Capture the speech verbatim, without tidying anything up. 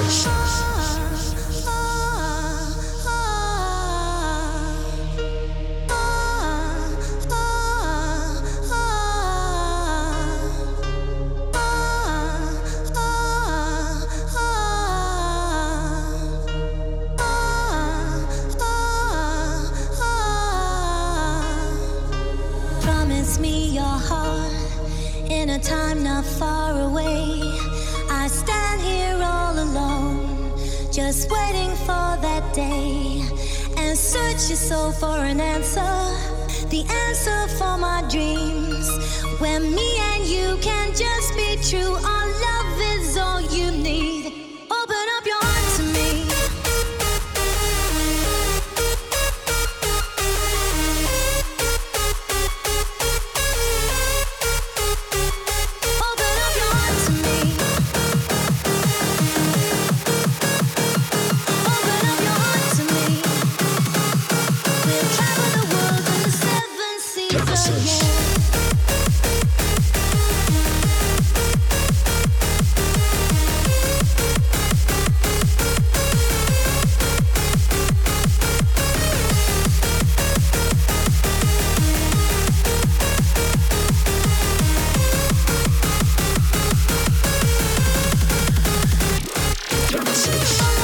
Promise me your heart in a time not far away. I stand here all alone, just waiting for that day, and search your soul for an answer, the answer for my dreams. When me and you can just be true, our love is all you need. Open up your heart to me. Open up your heart to me. Open up your heart to me. We'll travel the world in the seven seas again. Promises.